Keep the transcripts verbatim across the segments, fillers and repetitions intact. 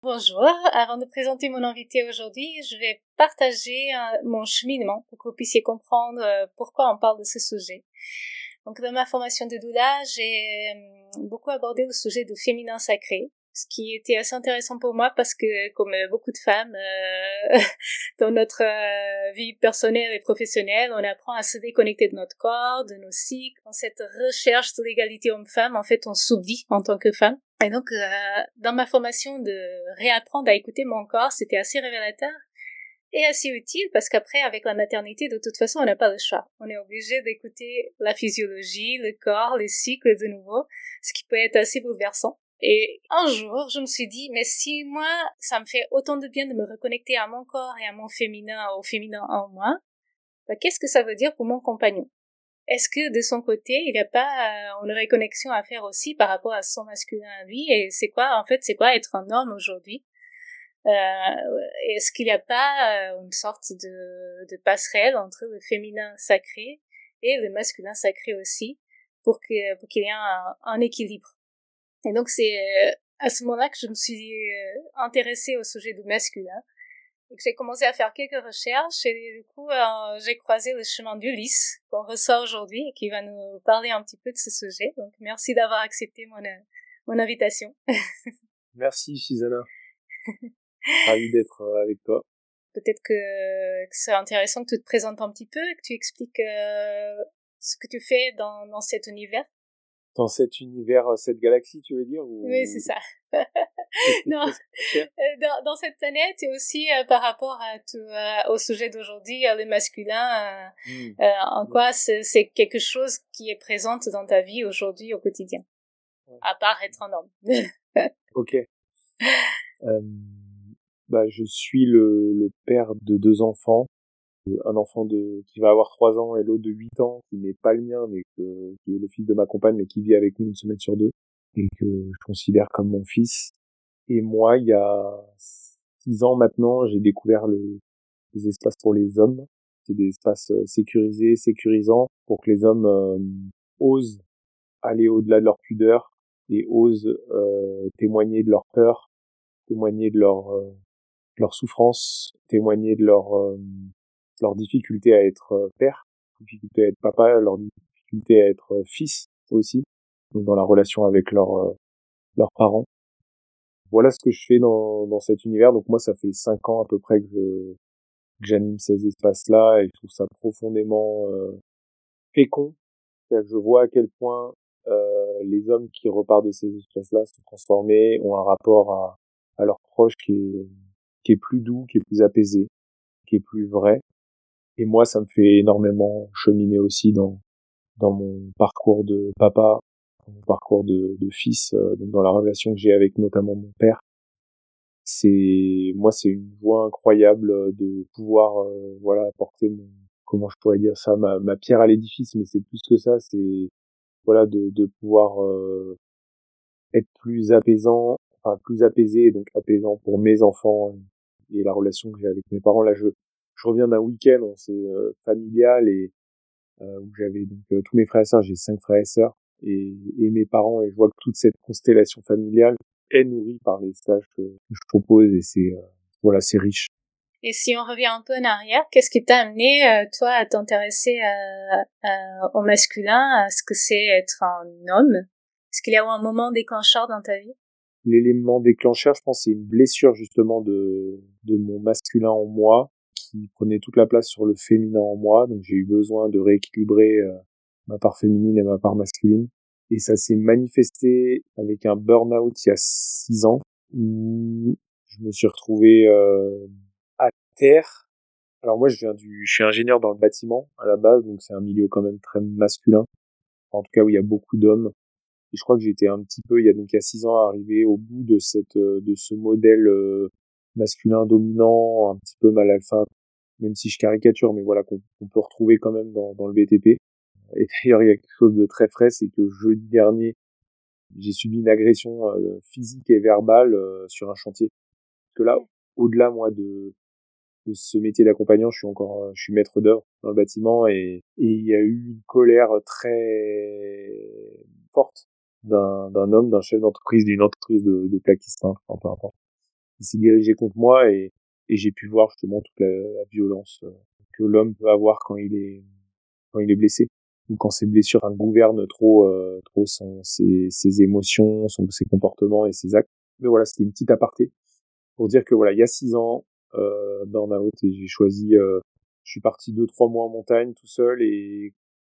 bonjour. Avant de présenter mon invité aujourd'hui, je vais partager euh, mon cheminement pour que vous puissiez comprendre euh, pourquoi on parle de ce sujet. Donc, dans ma formation de doula, j'ai euh, beaucoup abordé le sujet du féminin sacré, ce qui était assez intéressant pour moi parce que, comme beaucoup de femmes, euh, dans notre euh, vie personnelle et professionnelle, on apprend à se déconnecter de notre corps, de nos cycles. Dans cette recherche de l'égalité homme-femme, en fait, on s'oublie en tant que femme. Et donc, euh, dans ma formation de réapprendre à écouter mon corps, c'était assez révélateur et assez utile parce qu'après, avec la maternité, de toute façon, on n'a pas le choix. On est obligé d'écouter la physiologie, le corps, les cycles de nouveau, ce qui peut être assez bouleversant. Et un jour, je me suis dit, mais si moi, ça me fait autant de bien de me reconnecter à mon corps et à mon féminin, au féminin en moi, bah, qu'est-ce que ça veut dire pour mon compagnon? Est-ce que de son côté, il n'y a pas euh, une réconnexion à faire aussi par rapport à son masculin à lui? Et c'est quoi, en fait, c'est quoi être un homme aujourd'hui? Euh, est-ce qu'il n'y a pas euh, une sorte de, de passerelle entre le féminin sacré et le masculin sacré aussi pour que pour qu'il y ait un, un équilibre? Et donc c'est euh, à ce moment-là que je me suis euh, intéressée au sujet du masculin et que j'ai commencé à faire quelques recherches et du coup euh, j'ai croisé le chemin d'Ulysse qu'on reçoit aujourd'hui et qui va nous parler un petit peu de ce sujet. Donc merci d'avoir accepté mon euh, mon invitation. Merci Susanna. Ravi d'être avec toi. Peut-être que, que c'est intéressant que tu te présentes un petit peu, que tu expliques euh, ce que tu fais dans, dans cet univers. Dans cet univers, cette galaxie, tu veux dire ou... Oui, c'est ça. Non, dans, dans cette planète et aussi euh, par rapport à tout, euh, au sujet d'aujourd'hui, euh, le masculin, euh, mmh. euh, en quoi c'est, c'est quelque chose qui est présente dans ta vie aujourd'hui au quotidien, ouais. À part être un homme. Ok. Euh, bah, je suis le, le père de deux enfants. Un enfant de qui va avoir trois ans et l'autre de huit ans, qui n'est pas le mien, mais que, qui est le fils de ma compagne, mais qui vit avec nous une semaine sur deux, et que je considère comme mon fils. Et moi, il y a six ans maintenant, j'ai découvert le, les espaces pour les hommes. C'est des espaces sécurisés, sécurisants, pour que les hommes euh, osent aller au-delà de leur pudeur et osent euh, témoigner de leur peur, témoigner de leur, euh, de leur souffrance, témoigner de leur... Euh, leur difficulté à être euh, père, leur difficulté à être papa, leur difficulté à être euh, fils aussi, donc dans la relation avec leurs euh, leurs parents. Voilà ce que je fais dans dans cet univers. Donc moi, ça fait cinq ans à peu près que je que j'anime ces espaces-là et je trouve ça profondément euh, fécond. C'est-à-dire que je vois à quel point euh, les hommes qui repartent de ces espaces-là se transformer, ont un rapport à à leurs proches qui est qui est plus doux, qui est plus apaisé, qui est plus vrai. Et moi, ça me fait énormément cheminer aussi dans dans mon parcours de papa, dans mon parcours de, de fils, euh, donc dans la relation que j'ai avec notamment mon père. C'est moi, c'est une joie incroyable de pouvoir, euh, voilà, apporter mon, comment je pourrais dire ça, ma, ma pierre à l'édifice, mais c'est plus que ça, c'est voilà de de pouvoir euh, être plus apaisant, enfin plus apaisé, et donc apaisant pour mes enfants et la relation que j'ai avec mes parents. Là, je je reviens d'un week-end, c'est euh, familial et euh, où j'avais donc euh, tous mes frères et sœurs, j'ai cinq frères et sœurs et, et mes parents, et je vois que toute cette constellation familiale est nourrie par les stages que, que je propose et c'est euh, voilà, c'est riche. Et si on revient un peu en arrière, qu'est-ce qui t'a amené euh, toi à t'intéresser à, à, au masculin, à ce que c'est être un homme? Est-ce qu'il y a eu un moment déclencheur dans ta vie? L'élément déclencheur, je pense, c'est une blessure justement de de mon masculin en moi, qui prenait toute la place sur le féminin en moi, donc j'ai eu besoin de rééquilibrer euh, ma part féminine et ma part masculine, et ça s'est manifesté avec un burn-out il y a six ans, où je me suis retrouvé euh, à terre. Alors moi je viens du, je suis ingénieur dans le bâtiment à la base, donc c'est un milieu quand même très masculin, en tout cas où il y a beaucoup d'hommes, et je crois que j'étais un petit peu, il y a donc il y a six ans, arrivé au bout de cette de ce modèle euh, masculin dominant, un petit peu mal alpha, même si je caricature, mais voilà, qu'on, qu'on peut retrouver quand même dans, dans le B T P. Et d'ailleurs, il y a quelque chose de très frais, c'est que jeudi dernier, j'ai subi une agression euh, physique et verbale euh, sur un chantier. Parce que là, au-delà, moi, de, de ce métier d'accompagnant, je suis encore, euh, je suis maître d'œuvre dans le bâtiment, et, et il y a eu une colère très forte d'un, d'un homme, d'un chef d'entreprise, d'une entreprise de, de plaquistes, hein, enfin, peu importe, il s'est dirigé contre moi et, et j'ai pu voir justement toute la, la violence euh, que l'homme peut avoir quand il est quand il est blessé ou quand ses blessures enfin, gouvernent trop euh, trop son, ses, ses émotions, son, ses comportements et ses actes. Mais voilà, c'était une petite aparté pour dire que voilà, il y a six ans, euh, burn-out et j'ai choisi, euh, je suis parti deux trois mois en montagne tout seul et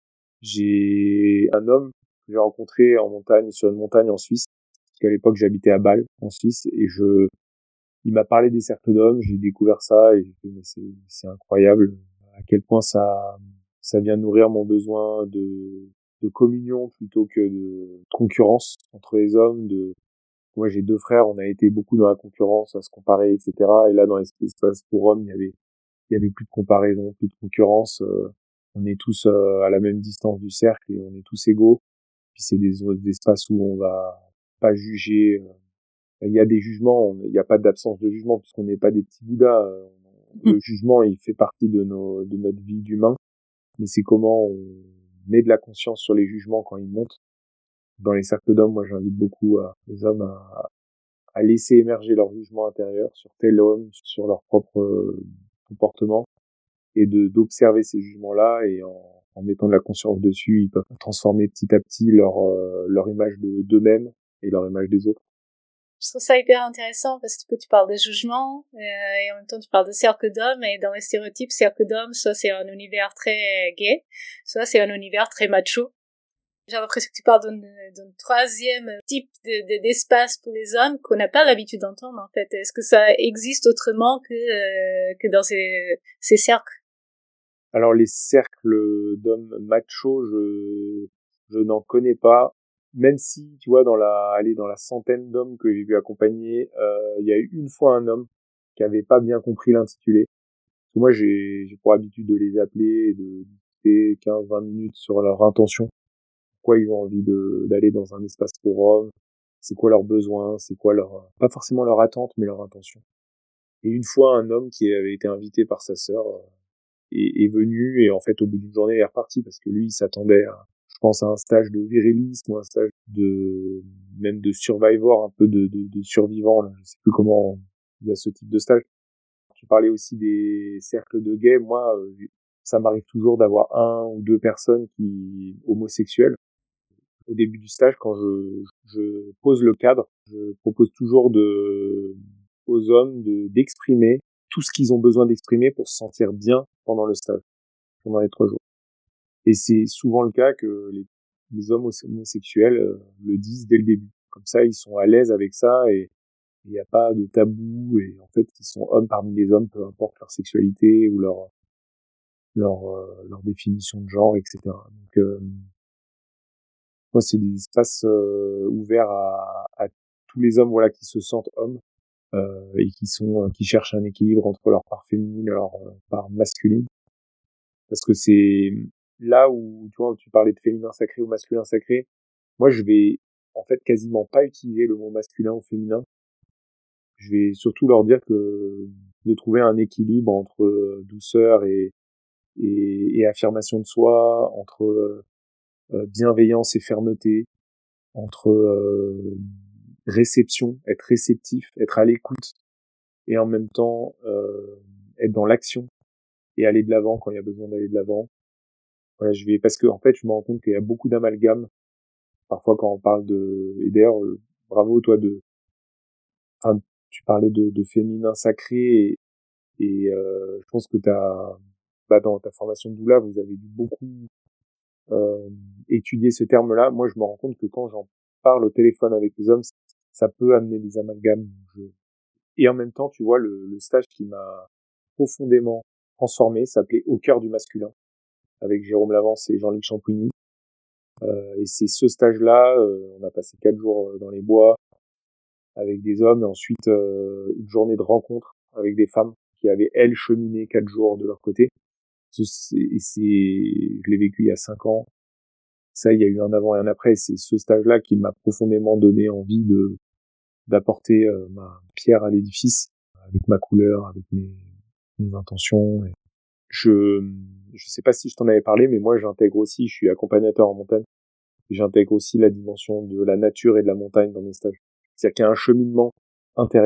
j'ai un homme que j'ai rencontré en montagne sur une montagne en Suisse parce qu'à l'époque j'habitais à Bâle en Suisse et je il m'a parlé des cercles d'hommes, j'ai découvert ça et j'ai fait mais c'est c'est incroyable à quel point ça ça vient nourrir mon besoin de de communion plutôt que de concurrence entre les hommes. De moi j'ai deux frères, on a été beaucoup dans la concurrence à se comparer, etc. Et là dans l'espace pour hommes il y avait il y avait plus de comparaison, plus de concurrence. Euh, on est tous euh, à la même distance du cercle et on est tous égaux. Puis c'est des, des espaces où on va pas juger. Il y a des jugements, il n'y a pas d'absence de jugement puisqu'on n'est pas des petits bouddhas. Le jugement, il fait partie de nos, de notre vie d'humain, mais c'est comment on met de la conscience sur les jugements quand ils montent. Dans les cercles d'hommes, moi, j'invite beaucoup à, les hommes à, à laisser émerger leur jugement intérieur sur tel homme, sur leur propre euh, comportement, et de d'observer ces jugements-là et en, en mettant de la conscience dessus, ils peuvent transformer petit à petit leur euh, leur image de d'eux-mêmes et leur image des autres. Je trouve ça hyper intéressant parce que tu parles de jugement euh, et en même temps tu parles de cercle d'hommes et dans les stéréotypes, cercle d'hommes, soit c'est un univers très gay, soit c'est un univers très macho. J'ai l'impression que tu parles d'un, d'un troisième type de, de, d'espace pour les hommes qu'on n'a pas l'habitude d'entendre en fait. Est-ce que ça existe autrement que, euh, que dans ces, ces cercles? Alors les cercles d'hommes machos, je, je n'en connais pas. Même si, tu vois, dans la, allez, dans la centaine d'hommes que j'ai vu accompagner, euh, il y a eu une fois un homme qui avait pas bien compris l'intitulé. Parce que moi, j'ai, j'ai pour habitude de les appeler et de discuter quinze vingt minutes sur leur intention. Pourquoi ils ont envie de, d'aller dans un espace pour hommes. C'est quoi leurs besoins, c'est quoi leur, pas forcément leur attente, mais leur intention. Et une fois, un homme qui avait été invité par sa sœur, est, est venu et en fait au bout d'une journée il est reparti parce que lui il s'attendait à, je pense à un stage de virilisme ou un stage de même de survivor, un peu de, de, de survivant là. Je sais plus comment il y a ce type de stage. Tu parlais aussi des cercles de gays. Moi euh, ça m'arrive toujours d'avoir un ou deux personnes qui homosexuelles au début du stage quand je, je pose le cadre. Je propose toujours de aux hommes de d'exprimer tout ce qu'ils ont besoin d'exprimer pour se sentir bien pendant le stage, pendant les trois jours. Et c'est souvent le cas que les, les hommes homosexuels euh, le disent dès le début. Comme ça, ils sont à l'aise avec ça et il n'y a pas de tabou. Et en fait, ils sont hommes parmi les hommes, peu importe leur sexualité ou leur leur, euh, leur définition de genre, et cetera. Donc, euh, moi, c'est des espaces euh, ouverts à, à tous les hommes, voilà, qui se sentent hommes. Euh, et qui sont qui cherchent un équilibre entre leur part féminine et leur euh, part masculine, parce que c'est là où tu vois tu parlais de féminin sacré ou masculin sacré. Moi je vais en fait quasiment pas utiliser le mot masculin ou féminin. Je vais surtout leur dire que de trouver un équilibre entre douceur et et, et affirmation de soi, entre euh, bienveillance et fermeté, entre euh, réception, être réceptif, être à l'écoute et en même temps euh, être dans l'action et aller de l'avant quand il y a besoin d'aller de l'avant. Voilà, je vais parce que en fait, je me rends compte qu'il y a beaucoup d'amalgames parfois quand on parle de. Et d'ailleurs, euh, bravo toi de. Enfin, tu parlais de, de féminin sacré et, et euh, je pense que t'as, bah, dans ta formation de doula, vous avez dû beaucoup euh, étudier ce terme-là. Moi, je me rends compte que quand j'en parle au téléphone avec les hommes, ça peut amener des amalgames. Je... Et en même temps, tu vois, le, le stage qui m'a profondément transformé s'appelait Au cœur du masculin, avec Jérôme Lavance et Jean-Luc Champouigny. Euh, et c'est ce stage-là, euh, on a passé quatre jours dans les bois avec des hommes, et ensuite euh, une journée de rencontre avec des femmes qui avaient, elles, cheminé quatre jours de leur côté. C'est, c'est, je l'ai vécu il y a cinq ans. Ça, il y a eu un avant et un après. C'est ce stage-là qui m'a profondément donné envie de d'apporter euh, ma pierre à l'édifice, avec ma couleur, avec mes, mes intentions. Et je je sais pas si je t'en avais parlé, mais moi j'intègre aussi, je suis accompagnateur en montagne, et j'intègre aussi la dimension de la nature et de la montagne dans mes stages. C'est-à-dire qu'il y a un cheminement intérieur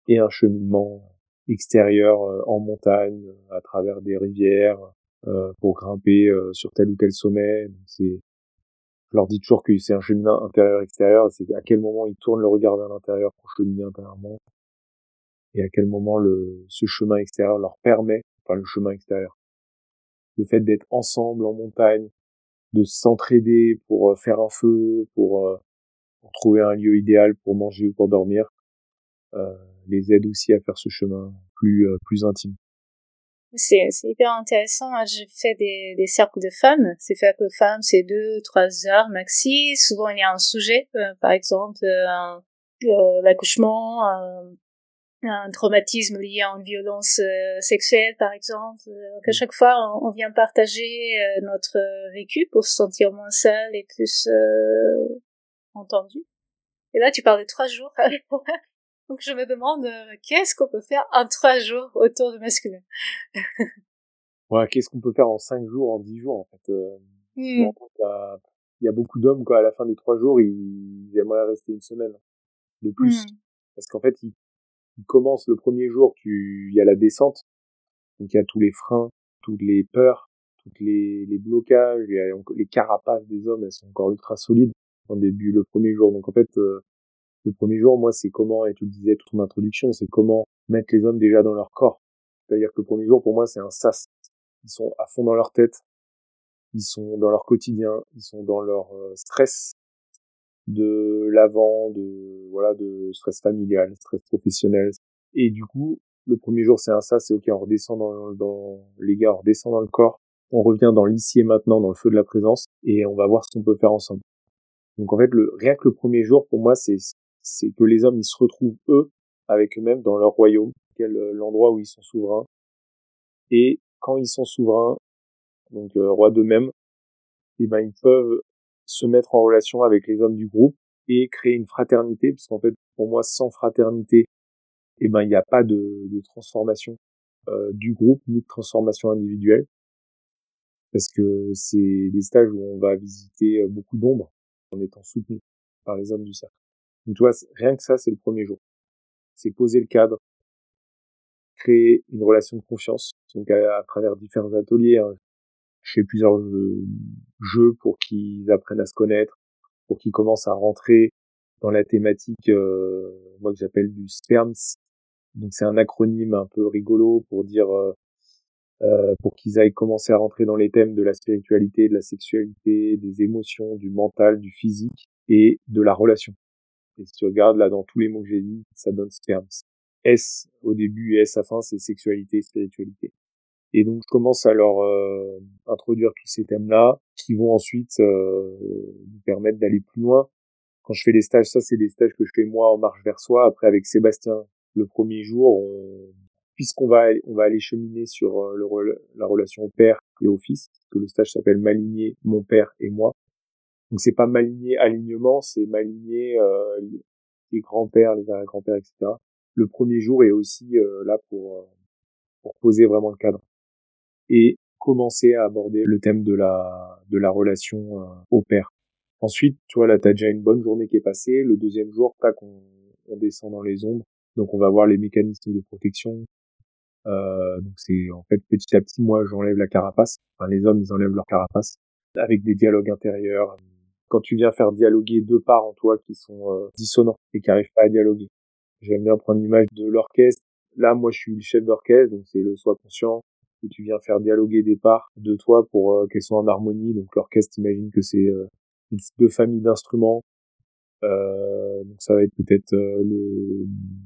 et un cheminement extérieur euh, en montagne, à travers des rivières, euh, pour grimper euh, sur tel ou tel sommet. Donc c'est, je leur dis toujours que c'est un cheminement intérieur-extérieur, c'est à quel moment ils tournent le regard vers l'intérieur pour cheminer intérieurement, et à quel moment le, ce chemin extérieur leur permet, enfin le chemin extérieur, le fait d'être ensemble en montagne, de s'entraider pour faire un feu, pour, euh, pour trouver un lieu idéal pour manger ou pour dormir, euh, les aide aussi à faire ce chemin plus euh, plus intime. C'est, c'est hyper intéressant. Moi, je fais des, des cercles de femmes. Ces cercles de femmes, c'est deux, trois heures maxi. Souvent, il y a un sujet, euh, par exemple, euh, un, euh, l'accouchement, un, un traumatisme lié à une violence euh, sexuelle, par exemple. Donc, à chaque fois, on, on vient partager euh, notre vécu pour se sentir moins seul et plus euh, entendu. Et là, tu parles de trois jours. Donc, je me demande euh, qu'est-ce qu'on peut faire en trois jours autour du masculin. Ouais, qu'est-ce qu'on peut faire en cinq jours, en dix jours, en fait. Euh, Mm. bon, il y a, il y a beaucoup d'hommes, quoi, à la fin des trois jours, ils, ils aimeraient rester une semaine de plus. Mm. Parce qu'en fait, ils, ils commencent le premier jour, tu, il y a la descente. Donc, il y a tous les freins, toutes les peurs, toutes les, les blocages, il y a encore- les carapaces des hommes, elles sont encore ultra solides en début, le premier jour. Donc, en fait, euh, le premier jour, moi, c'est comment, et tu le disais toute ton introduction, c'est comment mettre les hommes déjà dans leur corps. C'est-à-dire que le premier jour, pour moi, c'est un sas. Ils sont à fond dans leur tête, ils sont dans leur quotidien, ils sont dans leur euh, stress de l'avant, de voilà, de stress familial, stress professionnel. Et du coup, le premier jour, c'est un sas, c'est ok, on redescend dans, dans les gars, on redescend dans le corps, on revient dans l'ici et maintenant, dans le feu de la présence, et on va voir ce qu'on peut faire ensemble. Donc en fait, le, rien que le premier jour, pour moi, c'est c'est que les hommes, ils se retrouvent, eux, avec eux-mêmes, dans leur royaume, quel euh, l'endroit où ils sont souverains. Et quand ils sont souverains, donc euh, rois d'eux-mêmes, eh ben, ils peuvent se mettre en relation avec les hommes du groupe et créer une fraternité, parce qu'en fait, pour moi, sans fraternité, eh ben, il n'y a pas de, de transformation euh, du groupe, ni de transformation individuelle, parce que c'est des stages où on va visiter beaucoup d'ombres en étant soutenu par les hommes du cercle. Donc, tu vois, rien que ça, c'est le premier jour. C'est poser le cadre, créer une relation de confiance, donc à, à travers différents ateliers. Hein. Je fais plusieurs jeux, jeux pour qu'ils apprennent à se connaître, pour qu'ils commencent à rentrer dans la thématique, euh, moi que j'appelle du SPERMS. Donc c'est un acronyme un peu rigolo pour dire, euh, euh, pour qu'ils aillent commencer à rentrer dans les thèmes de la spiritualité, de la sexualité, des émotions, du mental, du physique et de la relation. Et si tu regardes là dans tous les mots que j'ai dit, ça donne SPERMS. S au début et S à la fin, c'est sexualité, spiritualité. Et donc je commence à leur euh, introduire tous ces thèmes-là, qui vont ensuite euh, nous permettre d'aller plus loin. Quand je fais des stages, ça c'est des stages que je fais moi en marche vers soi. Après avec Sébastien, le premier jour, on... puisqu'on va on va aller cheminer sur euh, le, la relation au père et au fils, parce que le stage s'appelle M'aligner, mon père et moi. Donc c'est pas m'aligner alignement, c'est m'aligner euh, les grands-pères, les arrière-grands-pères, et cetera. Le premier jour est aussi euh, là pour euh, pour poser vraiment le cadre et commencer à aborder le thème de la de la relation euh, au père. Ensuite, tu vois, là, t'as déjà une bonne journée qui est passée. Le deuxième jour, tac, on, on descend dans les ombres. Donc, on va voir les mécanismes de protection. Euh, donc, c'est en fait petit à petit, moi, j'enlève la carapace. Enfin, les hommes, ils enlèvent leur carapace avec des dialogues intérieurs. Quand tu viens faire dialoguer deux parts en toi qui sont euh, dissonants et qui arrivent pas à dialoguer. J'aime bien prendre l'image de l'orchestre. Là, moi, je suis le chef d'orchestre, donc c'est le soi conscient. Et tu viens faire dialoguer des parts de toi pour euh, qu'elles soient en harmonie. Donc, l'orchestre, imagine que c'est euh, deux familles d'instruments. Euh, donc, ça va être peut-être euh, le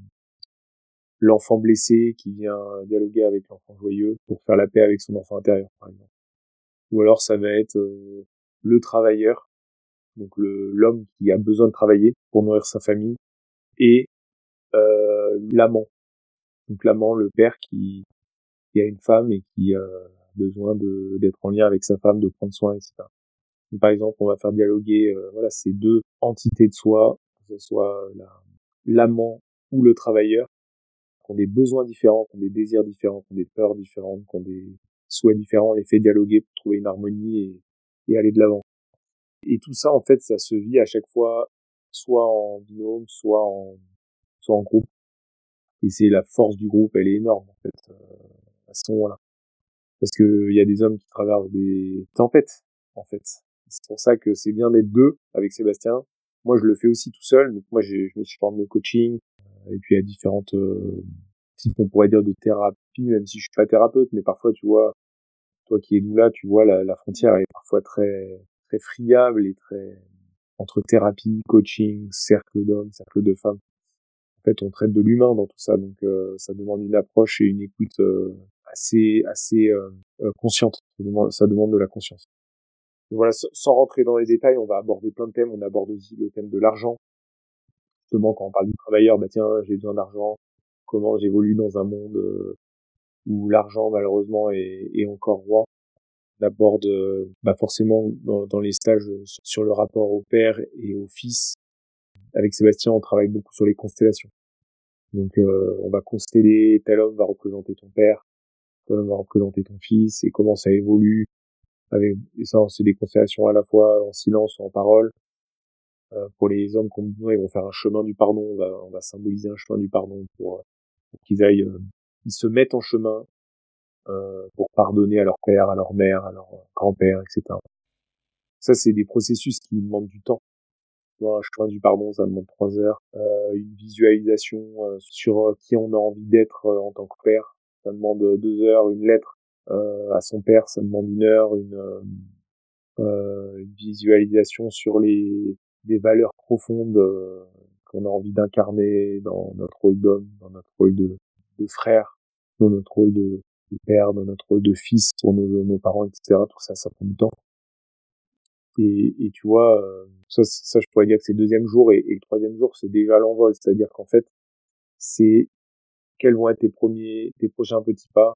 l'enfant blessé qui vient dialoguer avec l'enfant joyeux pour faire la paix avec son enfant intérieur, par exemple. Ou alors, ça va être euh, le travailleur, donc le l'homme qui a besoin de travailler pour nourrir sa famille, et euh, l'amant. Donc l'amant, le père qui, qui a une femme et qui a besoin de d'être en lien avec sa femme, de prendre soin, et cetera. Donc, par exemple, on va faire dialoguer euh, voilà, ces deux entités de soi, que ce soit la, l'amant ou le travailleur, qui ont des besoins différents, qui ont des désirs différents, qui ont des peurs différentes, qui ont des souhaits différents, on les fait dialoguer pour trouver une harmonie et, et aller de l'avant. Et tout ça, en fait, ça se vit à chaque fois, soit en binôme, soit en, soit en groupe. Et c'est la force du groupe, elle est énorme, en fait, euh, à ce moment-là. Parce que il y a des hommes qui traversent des tempêtes, en fait. C'est pour ça que c'est bien d'être deux avec Sébastien. Moi, je le fais aussi tout seul. Donc moi, j'ai, je me suis formé au coaching. Euh, et puis, il y a différentes euh, types, on pourrait dire, de thérapie, même si je suis pas thérapeute. Mais parfois, tu vois, toi qui es doula, tu vois, la, la frontière est parfois très, très friable et très entre thérapie, coaching, cercle d'hommes, cercle de femmes. En fait, on traite de l'humain dans tout ça, donc euh, ça demande une approche et une écoute euh, assez, assez euh, euh, consciente. Ça demande, ça demande de la conscience. Et voilà, sans rentrer dans les détails, on va aborder plein de thèmes. On aborde aussi le thème de l'argent. Justement, quand on parle du travailleur, bah tiens, j'ai besoin d'argent. Comment j'évolue dans un monde euh, où l'argent, malheureusement, est, est encore roi. On aborde euh, bah forcément dans, dans les stages euh, sur le rapport au père et au fils. Avec Sébastien, on travaille beaucoup sur les constellations. Donc, euh, on va consteller, tel homme va représenter ton père, tel homme va représenter ton fils, et comment ça évolue. Avec, et ça, c'est des constellations à la fois en silence ou en parole. Euh, pour les hommes qui ont besoin, ils vont faire un chemin du pardon. On va, on va symboliser un chemin du pardon pour, pour qu'ils aillent, euh, ils se mettent en chemin euh, pour pardonner à leur père, à leur mère, à leur grand-père, et cetera. Ça, c'est des processus qui demandent du temps. Un chemin du pardon, ça demande trois heures. Euh, une visualisation euh, sur euh, qui on a envie d'être euh, en tant que père, ça demande deux heures. Une lettre euh, à son père, ça demande une heure. Une, euh, euh, une visualisation sur les des valeurs profondes euh, qu'on a envie d'incarner dans notre rôle d'homme, dans notre rôle de, de frère, dans notre rôle de, de père, dans notre rôle de fils pour nos, nos parents, et cetera. Tout ça, ça prend du temps. Et, et tu vois, euh, ça, ça, je pourrais dire que c'est le deuxième jour, et, et le troisième jour, c'est déjà l'envol. C'est-à-dire qu'en fait, c'est quels vont être tes premiers, tes prochains petits pas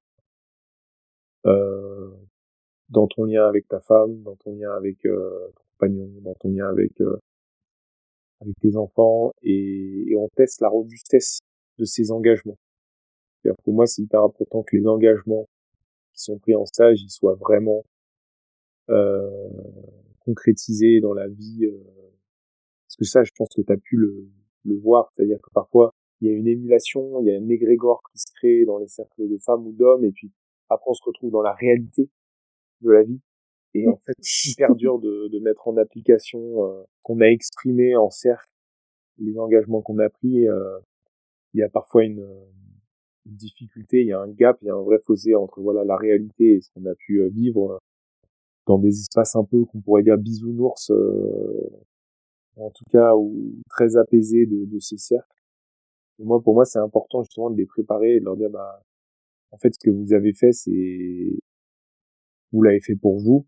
euh, dans ton lien avec ta femme, dans ton lien avec euh, ton compagnon, dans ton lien avec euh, avec tes enfants, et, et on teste la robustesse de ces engagements. C'est-à-dire, pour moi, c'est hyper important que les engagements qui sont pris en stage, ils soient vraiment euh, concrétisés dans la vie. Euh, parce que ça, je pense que tu as pu le, le voir. C'est-à-dire que parfois, il y a une émulation, il y a un égrégore qui se crée dans les cercles de femmes ou d'hommes, et puis après, on se retrouve dans la réalité de la vie. Et en fait, c'est hyper dur de, de mettre en application euh, qu'on a exprimé en cercle, les engagements qu'on a pris. Euh, il y a parfois une, une difficulté, il y a un gap, il y a un vrai fossé entre voilà la réalité et ce qu'on a pu euh, vivre dans des espaces un peu qu'on pourrait dire bisounours, euh, en tout cas, ou très apaisés de, de ces cercles. Et moi, pour moi, c'est important justement de les préparer et de leur dire, bah, en fait, ce que vous avez fait, c'est, vous l'avez fait pour vous,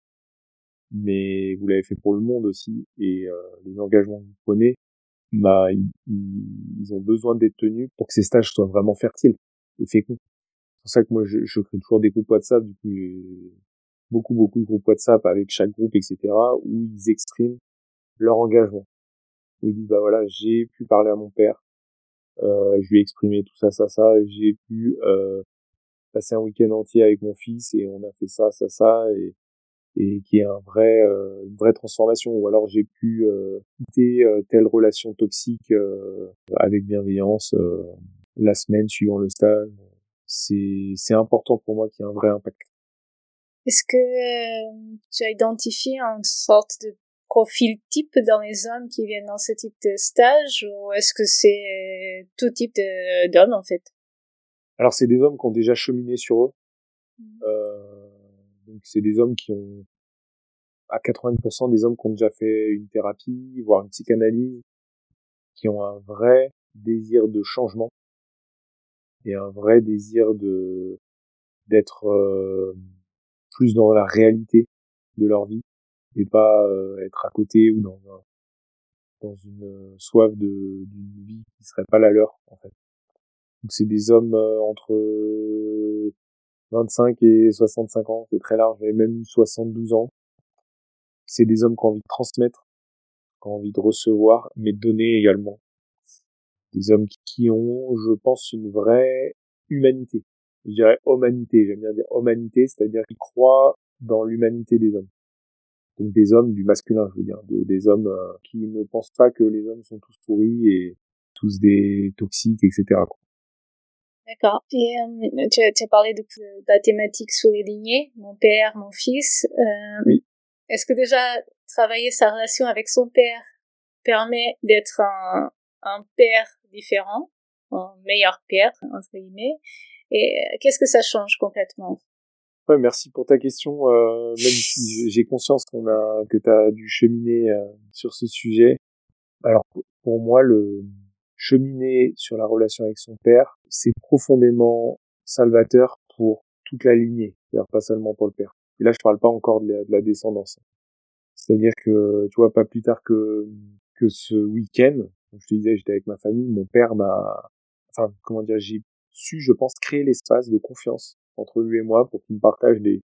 mais vous l'avez fait pour le monde aussi, et euh, les engagements que vous prenez, bah, ils, ils ont besoin d'être tenus pour que ces stages soient vraiment fertiles et féconds. C'est pour ça que moi, je, je crée toujours des groupes WhatsApp, du coup, j'ai beaucoup, beaucoup de groupes WhatsApp avec chaque groupe, et cetera, où ils expriment leur engagement. Où ils disent, bah voilà, j'ai pu parler à mon père, euh, je lui ai exprimé tout ça, ça, ça, j'ai pu euh, passer un week-end entier avec mon fils et on a fait ça, ça, ça, et, et qui est un vrai, euh, une vraie transformation. Ou alors j'ai pu euh, quitter euh, telle relation toxique euh, avec bienveillance euh, la semaine suivant le stage. C'est, c'est important pour moi qu'il y ait un vrai impact. Est-ce que euh, tu as identifié une sorte de profil type dans les hommes qui viennent dans ce type de stage, ou est-ce que c'est tout type de, d'hommes en fait? Alors c'est des hommes qui ont déjà cheminé sur eux. Mmh. Euh, donc c'est des hommes qui ont, à quatre-vingt-dix pour cent des hommes qui ont déjà fait une thérapie, voire une psychanalyse, qui ont un vrai désir de changement et un vrai désir de d'être euh, plus dans la réalité de leur vie et pas euh, être à côté ou dans un, dans une euh, soif de d'une vie qui serait pas la leur en fait. Donc c'est des hommes euh, entre vingt-cinq et soixante-cinq ans, c'est très large, j'avais même eu soixante-douze ans. C'est des hommes qui ont envie de transmettre, qui ont envie de recevoir, mais de donner également. Des hommes qui ont, je pense, une vraie humanité. Je dirais humanité, j'aime bien dire humanité, c'est-à-dire qu'ils croient dans l'humanité des hommes. Donc des hommes du masculin, je veux dire, de, des hommes euh, qui ne pensent pas que les hommes sont tous pourris et tous des toxiques, et cetera. D'accord. Et euh, tu, as, tu as parlé de, de la thématique sur les lignées, mon père, mon fils. Euh, Oui. Est-ce que déjà travailler sa relation avec son père permet d'être un, un père différent, un meilleur père, entre guillemets, et qu'est-ce que ça change concrètement? Ouais, merci pour ta question, euh, même si j'ai conscience qu'on a, que tu as dû cheminer euh, sur ce sujet. Alors, pour moi, le cheminer sur la relation avec son père, c'est profondément salvateur pour toute la lignée, c'est-à-dire pas seulement pour le père. Et là, je parle pas encore de la, de la descendance. C'est-à-dire que, tu vois, pas plus tard que, que ce week-end, comme je te disais, j'étais avec ma famille, mon père m'a, enfin, comment dire, j'ai su, je pense, créer l'espace de confiance entre lui et moi pour qu'il me partage des,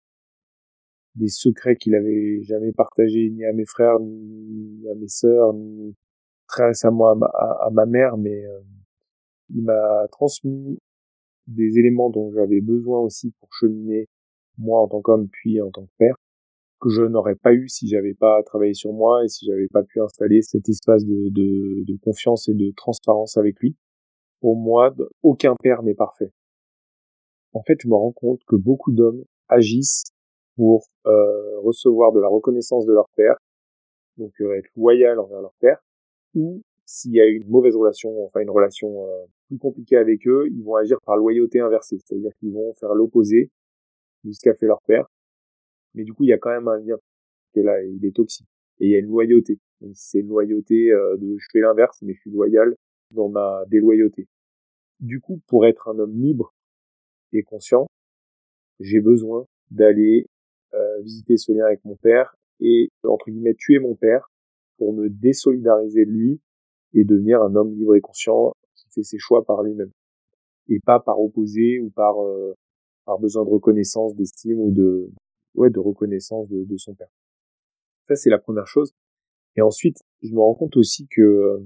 des secrets qu'il avait jamais partagés ni à mes frères, ni à mes sœurs, ni très récemment à ma, à, à ma mère, mais euh, il m'a transmis des éléments dont j'avais besoin aussi pour cheminer, moi en tant qu'homme, puis en tant que père, que je n'aurais pas eu si j'avais pas travaillé sur moi et si j'avais pas pu installer cet espace de, de, de confiance et de transparence avec lui. Pour moi, aucun père n'est parfait. En fait, je me rends compte que beaucoup d'hommes agissent pour euh, recevoir de la reconnaissance de leur père, donc euh, être loyal envers leur père, ou s'il y a une mauvaise relation, enfin une relation euh, plus compliquée avec eux, ils vont agir par loyauté inversée, c'est-à-dire qu'ils vont faire l'opposé de ce qu'a fait leur père, mais du coup il y a quand même un lien qui est là, et il est toxique, et il y a une loyauté, même si c'est une loyauté euh, de je fais l'inverse, mais je suis loyal dans ma déloyauté. Du coup, pour être un homme libre et conscient, j'ai besoin d'aller euh, visiter ce lien avec mon père et, entre guillemets, tuer mon père pour me désolidariser de lui et devenir un homme libre et conscient qui fait ses choix par lui-même. Et pas par opposé ou par, euh, par besoin de reconnaissance, d'estime ou de, ouais, de reconnaissance de, de son père. Ça, c'est la première chose. Et ensuite, je me rends compte aussi que euh,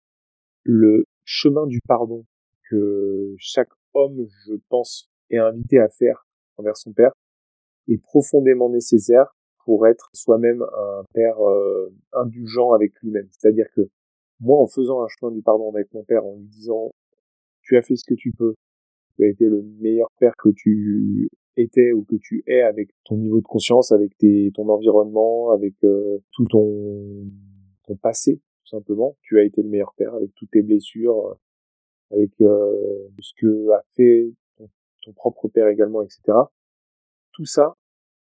le chemin du pardon que chaque homme, je pense, est invité à faire envers son père est profondément nécessaire pour être soi-même un père euh, indulgent avec lui-même. C'est-à-dire que moi, en faisant un chemin du pardon avec mon père, en lui disant tu as fait ce que tu peux, tu as été le meilleur père que tu étais ou que tu es avec ton niveau de conscience, avec tes, ton environnement, avec euh, tout ton, ton passé, tout simplement. Tu as été le meilleur père avec toutes tes blessures, avec euh, ce que a fait ton, ton propre père également, et cetera. Tout ça,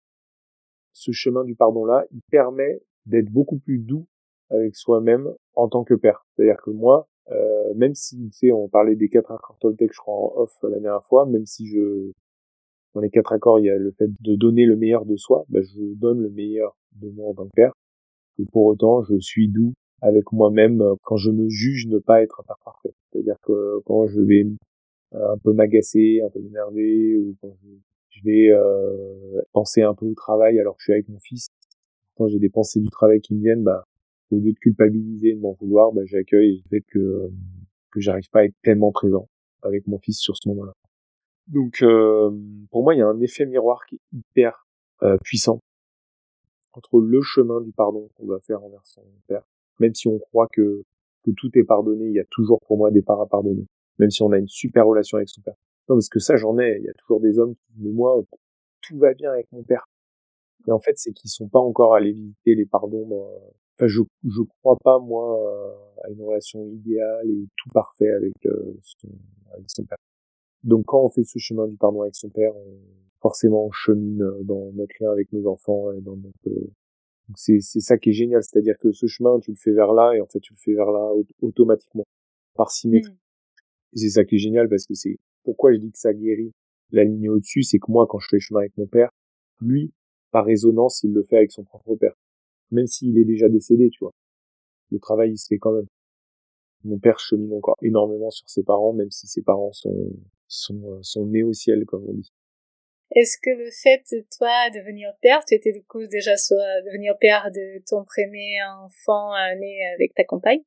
ce chemin du pardon-là, il permet d'être beaucoup plus doux avec soi-même en tant que père. C'est-à-dire que moi, euh, même si, tu sais, on parlait des quatre accords Toltec, je crois, en off la dernière fois, même si je, dans les quatre accords, il y a le fait de donner le meilleur de soi, bah, je donne le meilleur de moi en tant que père. Et pour autant, je suis doux avec moi-même quand je me juge ne pas être un père parfait. C'est-à-dire que quand je vais un peu m'agacer, un peu m'énerver, ou quand je, je vais euh, penser un peu au travail alors que je suis avec mon fils, quand j'ai des pensées du travail qui me viennent, bah, au lieu de culpabiliser, de m'en vouloir, bah, j'accueille le fait que, que j'arrive pas à être tellement présent avec mon fils sur ce moment-là. Donc, euh, pour moi, il y a un effet miroir qui est hyper euh, puissant entre le chemin du pardon qu'on doit faire envers son père, même si on croit que, que tout est pardonné, il y a toujours pour moi des parts à pardonner, même si on a une super relation avec son père. Non, parce que ça, j'en ai, il y a toujours des hommes qui disent, mais moi, tout va bien avec mon père. Et en fait, c'est qu'ils sont pas encore allés visiter les pardons. Dans... Enfin, je je crois pas moi euh, à une relation idéale et tout parfait avec, euh, son, avec son père. Donc, quand on fait ce chemin du pardon avec son père, on, forcément, on chemine dans notre lien avec nos enfants et dans notre. Donc c'est c'est ça qui est génial, c'est-à-dire que ce chemin, tu le fais vers là et en fait, tu le fais vers là automatiquement, par symétrie. Mmh. Et c'est ça qui est génial parce que c'est pourquoi je dis que ça guérit la ligne au-dessus, c'est que moi, quand je fais le chemin avec mon père, lui, par résonance, il le fait avec son propre père. Même s'il est déjà décédé, tu vois. Le travail, il se fait quand même. Mon père chemine encore énormément sur ses parents, même si ses parents sont, sont, euh, sont nés au ciel, comme on dit. Est-ce que le fait de toi devenir père, tu étais du coup déjà sur euh, devenir père de ton premier enfant euh, né avec ta compagne,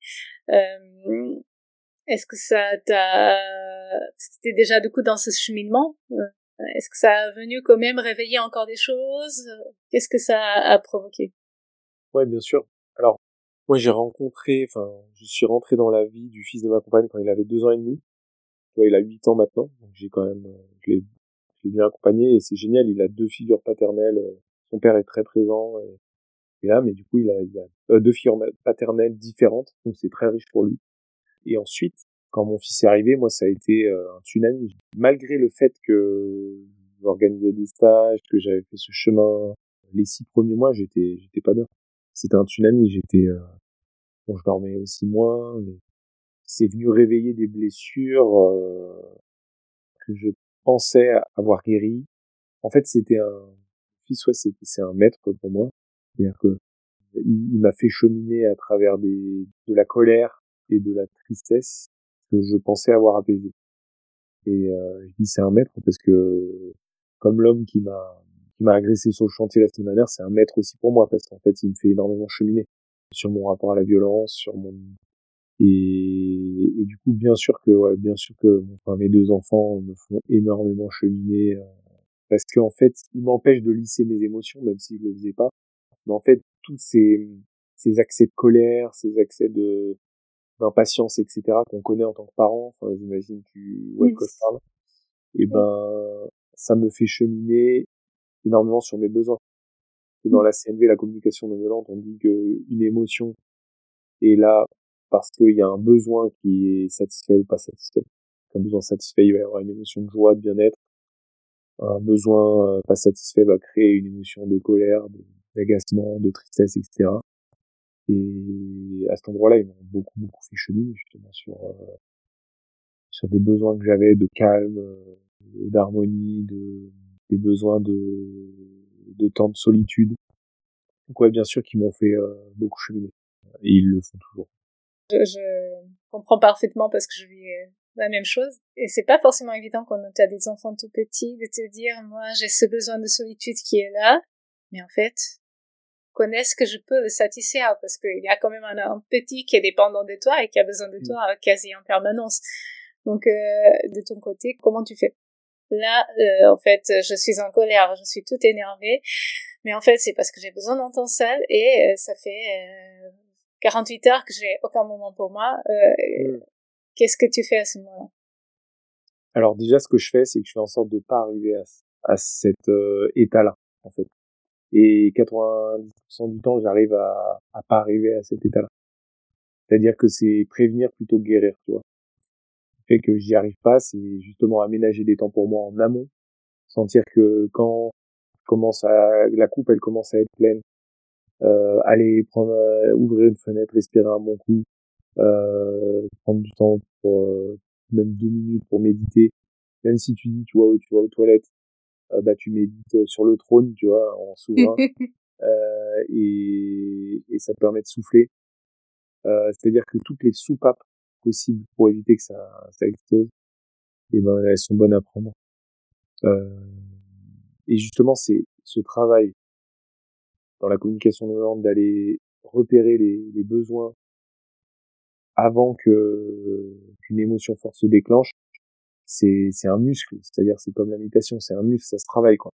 euh, est-ce que ça t'a, c'était déjà du coup dans ce cheminement, euh, est-ce que ça a venu quand même réveiller encore des choses? Qu'est-ce que ça a provoqué? Ouais, bien sûr. Alors, moi, j'ai rencontré, enfin, je suis rentré dans la vie du fils de ma compagne quand il avait deux ans et demi. Tu vois, il a huit ans maintenant, donc j'ai quand même, euh, je l'ai, je l'ai bien accompagné et c'est génial. Il a deux figures paternelles. euh, Son père est très présent et, et là, mais du coup, il a, il a euh, deux figures ma- paternelles différentes, donc c'est très riche pour lui. Et ensuite, quand mon fils est arrivé, moi, ça a été euh, un tsunami. Malgré le fait que j'organisais des stages, que j'avais fait ce chemin, les six premiers mois, j'étais, j'étais pas bien. C'était un tsunami. J'étais, euh, bon, je dormais aussi moins. Mais c'est venu réveiller des blessures euh, que je pensais avoir guéries. En fait, c'était un fils, ouais, c'est, c'est un maître pour moi. C'est-à-dire que il, il m'a fait cheminer à travers des, de la colère et de la tristesse que je pensais avoir apaisé. Et euh, je dis c'est un maître parce que comme l'homme qui m'a qui m'a agressé sur le chantier la semaine dernière, c'est un maître aussi pour moi parce qu'en fait, il me fait énormément cheminer sur mon rapport à la violence, sur mon et, et du coup, bien sûr que ouais, bien sûr que enfin, mes deux enfants me font énormément cheminer euh, parce qu'en fait, ils m'empêchent de lisser mes émotions, même si je le faisais pas. Mais en fait, tous ces ces accès de colère, ces accès de d'impatience, et cetera qu'on connaît en tant que parent, enfin, j'imagine tu vois de Oui. quoi je parle. Et Oui. ben, ça me fait cheminer énormément sur mes besoins. Et dans Mm. la C N V, la communication non violente, on dit que une émotion est là parce qu'il y a un besoin qui est satisfait ou pas satisfait. Un besoin satisfait, il va y avoir une émotion de joie, de bien-être. Un besoin euh, pas satisfait va créer une émotion de colère, de- d'agacement, de tristesse, et cetera. Et à cet endroit-là, ils m'ont beaucoup, beaucoup fait cheminer justement sur euh, sur des besoins que j'avais de calme, euh, d'harmonie, de des besoins de de temps de solitude. Donc ouais, bien sûr qu'ils m'ont fait euh, beaucoup cheminer. Et ils le font toujours. Je, je comprends parfaitement parce que je vis euh, la même chose. Et c'est pas forcément évident quand tu as des enfants tout petits de te dire, moi, j'ai ce besoin de solitude qui est là. Mais en fait, connaisse que je peux le satisfaire parce qu'il y a quand même un, un petit qui est dépendant de toi et qui a besoin de Mm. toi euh, quasi en permanence. Donc, euh, de ton côté, comment tu fais? Là, euh, en fait, je suis en colère, je suis toute énervée, mais en fait, c'est parce que j'ai besoin d'un temps seul et euh, ça fait euh, quarante-huit heures que j'ai aucun moment pour moi. Euh, Mm. qu'est-ce que tu fais à ce moment-là? Alors déjà, ce que je fais, c'est que je fais en sorte de pas arriver à, à cet euh, état-là, en fait. Et quatre-vingt-dix pour cent du temps, j'arrive à, à pas arriver à cet état-là. C'est-à-dire que c'est prévenir plutôt que guérir, tu vois. Le fait que j'y arrive pas, c'est justement aménager des temps pour moi en amont, sentir que quand je commence à, la coupe, elle commence à être pleine, euh, aller prendre, euh, ouvrir une fenêtre, respirer un bon coup, euh, prendre du temps pour euh, même deux minutes pour méditer. Même si tu dis, tu vois, tu vas aux toilettes, euh, bah tu médites sur le trône, tu vois, en souverain, euh, et, et ça te permet de souffler. Euh, c'est-à-dire que toutes les soupapes possibles pour éviter que ça, ça explose, et ben elles sont bonnes à prendre. Euh, et justement, c'est ce travail dans la communication non violente d'aller repérer les, les besoins avant que qu'une émotion forte se déclenche. C'est c'est un muscle, c'est-à-dire c'est comme la méditation, c'est un muscle, ça se travaille quoi.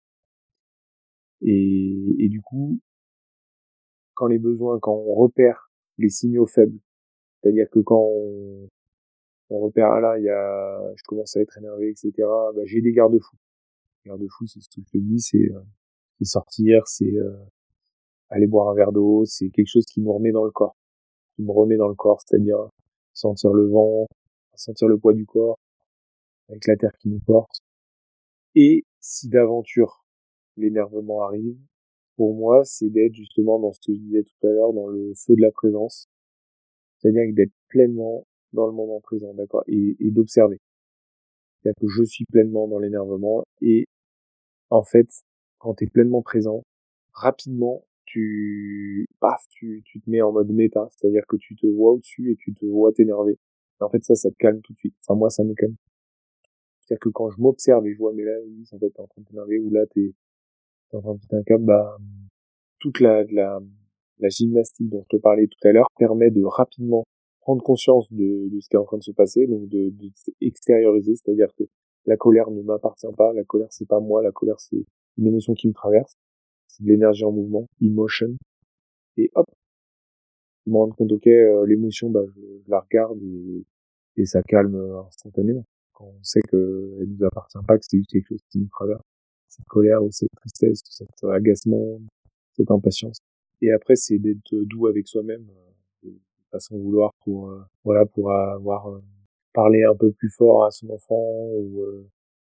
Et, et du coup, quand les besoins, quand on repère les signaux faibles, c'est-à-dire que quand on, on repère ah là, il y a, je commence à être énervé, et cetera. Bah, j'ai des garde-fous. Les garde-fous, c'est ce que je te dis, c'est, euh, c'est sortir, c'est euh, aller boire un verre d'eau, c'est quelque chose qui nous remet dans le corps, qui me remet dans le corps, c'est-à-dire sentir le vent, sentir le poids du corps avec la terre qui nous porte. Et si d'aventure l'énervement arrive, pour moi, c'est d'être justement dans ce que je disais tout à l'heure, dans le feu de la présence, c'est-à-dire d'être pleinement dans le moment présent, d'accord, et, et d'observer. C'est-à-dire que je suis pleinement dans l'énervement et en fait, quand tu es pleinement présent, rapidement, tu, paf, tu, tu te mets en mode méta, c'est-à-dire que tu te vois au-dessus et tu te vois t'énerver. Et en fait, ça, ça te calme tout de suite. Enfin, moi, ça me calme. C'est-à-dire que quand je m'observe et je vois, mais là, oui, en fait, t'es en train de t'énerver, ou là, t'es, t'es en train de péter un câble, bah, toute la, la, la gymnastique dont je te parlais tout à l'heure permet de rapidement prendre conscience de, de ce qui est en train de se passer, donc de, de extérioriser, c'est-à-dire que la colère ne m'appartient pas, la colère c'est pas moi, la colère c'est une émotion qui me traverse, c'est de l'énergie en mouvement, emotion, et hop, je me rends compte, ok, euh, l'émotion, bah, je, je la regarde et, et ça calme euh, instantanément. quand on sait que elle nous appartient pas, que c'est juste quelque chose qui nous traverse, cette colère ou cette tristesse, cet agacement, cette impatience. Et après, c'est d'être doux avec soi-même, euh, de pas s'en vouloir pour, euh, voilà, pour avoir euh, parlé un peu plus fort à son enfant ou, euh...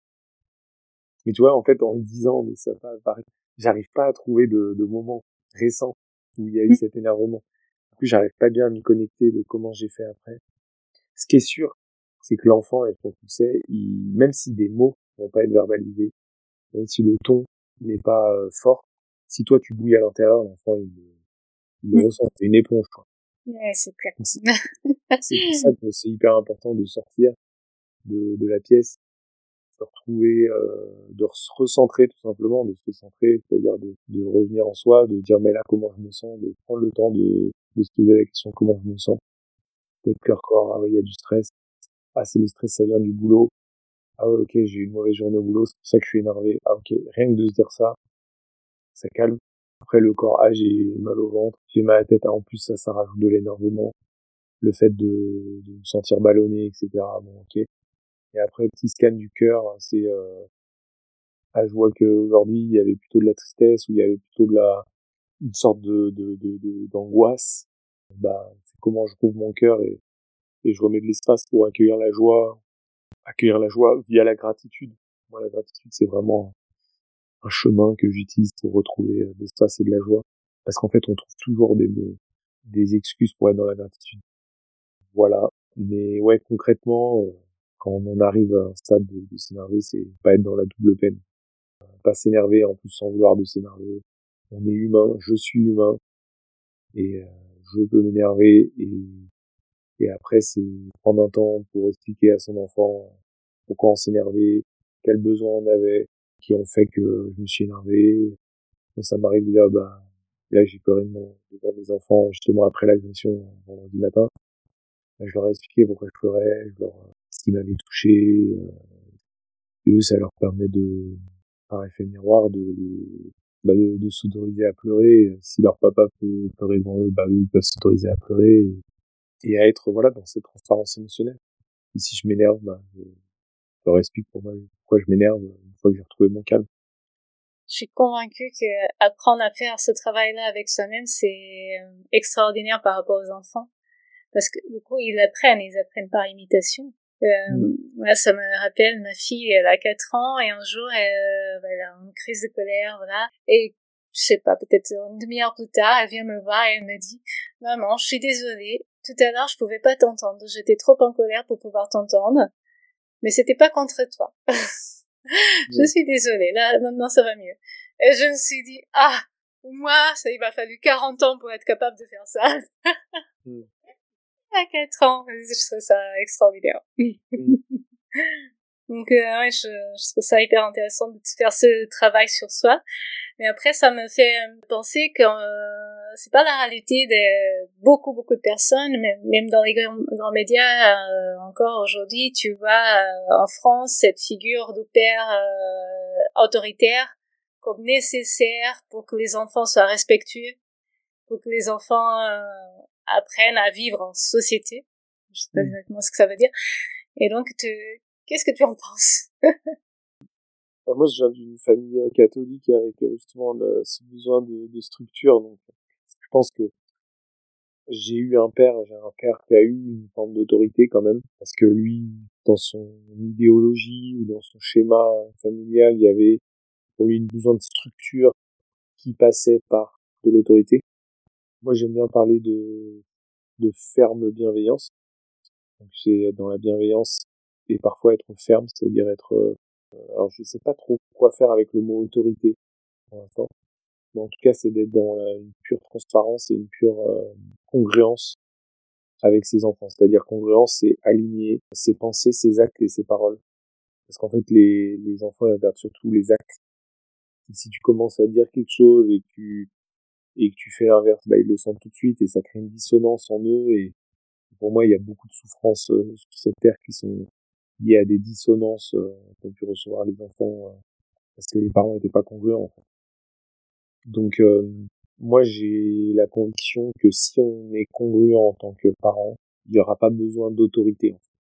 mais tu vois, en fait, en le disant, mais ça va paraître, j'arrive pas à trouver de, de moment récent où il y a eu cet énervement. Du coup, j'arrive pas bien à m'y connecter de comment j'ai fait après. Ce qui est sûr, c'est que l'enfant, et pour tu sais, il, même si des mots vont pas être verbalisés, même si le ton n'est pas euh, fort, si toi tu bouilles à l'intérieur, l'enfant il, il le ressent, c'est une éponge, quoi. Ouais, c'est clair. C'est, c'est pour ça que c'est hyper important de sortir de, de la pièce, de retrouver, euh, de se recentrer tout simplement, de se centrer, c'est-à-dire de, de revenir en soi, de dire mais là comment je me sens, de prendre le temps de, de se poser la question comment je me sens. Peut-être que leur corps, ah ouais, il y a du stress. Ah, c'est le stress, ça vient du boulot. Ah ouais, ok, j'ai eu une mauvaise journée au boulot, c'est pour ça que je suis énervé. Ah ok, rien que de se dire ça, ça calme. Après le corps, ah j'ai mal au ventre, j'ai mal à la tête, ah en plus ça, ça rajoute de l'énervement. Le fait de, de me sentir ballonné, et cetera. Bon ok. Et après, petit scan du cœur, c'est, euh, ah je vois qu'aujourd'hui il y avait plutôt de la tristesse, ou il y avait plutôt de la, une sorte de, de, de, de d'angoisse. Bah, c'est comment je trouve mon cœur et, et je remets de l'espace pour accueillir la joie, accueillir la joie via la gratitude. Moi, la gratitude, c'est vraiment un chemin que j'utilise pour retrouver de l'espace et de la joie. Parce qu'en fait, on trouve toujours des, des excuses pour être dans la gratitude. Voilà. Mais ouais, concrètement, quand on en arrive à un stade de, de s'énerver, c'est pas être dans la double peine. Pas s'énerver, en plus sans vouloir de s'énerver. On est humain, je suis humain, et euh, je peux m'énerver, et, et après, c'est prendre un temps pour expliquer à son enfant pourquoi on s'énervait, quels besoins on avait, qui ont fait que je me suis énervé. Donc, ça m'arrive de dire, bah, là, j'ai pleuré devant mes enfants, justement, après l'agression, vendredi matin. Bah, je leur ai expliqué pourquoi je pleurais, je leur, ce qui m'avait touché, euh, et eux, ça leur permet de, par effet miroir, de, de, bah, de, de s'autoriser à pleurer. Si leur papa peut pleurer devant eux, bah, eux, ils peuvent s'autoriser à pleurer, et, et à être, voilà, dans cette transparence émotionnelle. Et si je m'énerve, bah, je, je leur explique pour moi pourquoi je m'énerve une fois que j'ai retrouvé mon calme. Je suis convaincue que apprendre à faire ce travail-là avec soi-même, c'est extraordinaire par rapport aux enfants. Parce que du coup, ils apprennent, ils apprennent par imitation. Euh, mmh. Voilà, ça me rappelle, ma fille, elle a quatre ans, et un jour, elle, elle a une crise de colère, voilà. Et je sais pas, peut-être une demi-heure plus tard, elle vient me voir et elle me dit, maman, je suis désolée, tout à l'heure, je pouvais pas t'entendre, j'étais trop en colère pour pouvoir t'entendre, mais c'était pas contre toi. Je suis désolée, là, maintenant ça va mieux. Et je me suis dit, ah, moi, ça, il m'a fallu quarante ans pour être capable de faire ça. Mm. À quatre ans, je trouve ça extraordinaire. Mm. Donc, euh, ouais, je, je trouve ça hyper intéressant de faire ce travail sur soi. Mais après, ça me fait penser que euh, c'est pas la réalité de beaucoup, beaucoup de personnes, même, même dans les grands, grands médias, euh, encore aujourd'hui, tu vois, euh, en France, cette figure de père euh, autoritaire comme nécessaire pour que les enfants soient respectueux, pour que les enfants euh, apprennent à vivre en société. Je sais pas mmh. exactement ce que ça veut dire. Et donc, tu, qu'est-ce que tu en penses? Alors moi, je viens d'une famille catholique avec justement le, ce besoin de, de structure. Donc, je pense que j'ai eu un père, j'ai un père qui a eu une forme d'autorité quand même, parce que lui, dans son idéologie ou dans son schéma familial, il y avait pour lui une besoin de structure qui passait par de l'autorité. Moi, j'aime bien parler de de ferme bienveillance. Donc, c'est dans la bienveillance et parfois être ferme, c'est-à-dire être... Euh, alors, je sais pas trop quoi faire avec le mot autorité pour l'instant, mais en tout cas, c'est d'être dans la, une pure transparence et une pure euh, congruence avec ses enfants. C'est-à-dire congruence, c'est aligner ses pensées, ses actes et ses paroles. Parce qu'en fait, les, les enfants, ils regardent surtout les actes. Et si tu commences à dire quelque chose et que tu, et que tu fais l'inverse, bah, ils le sentent tout de suite et ça crée une dissonance en eux. Et pour moi, il y a beaucoup de souffrances euh, sur cette terre qui sont liées à des dissonances euh, qu'ont pu recevoir les enfants euh, parce que les parents n'étaient pas congruents, en fait. Donc, euh, moi, j'ai la conviction que si on est congruent en tant que parent, il n'y aura pas besoin d'autorité. En fait.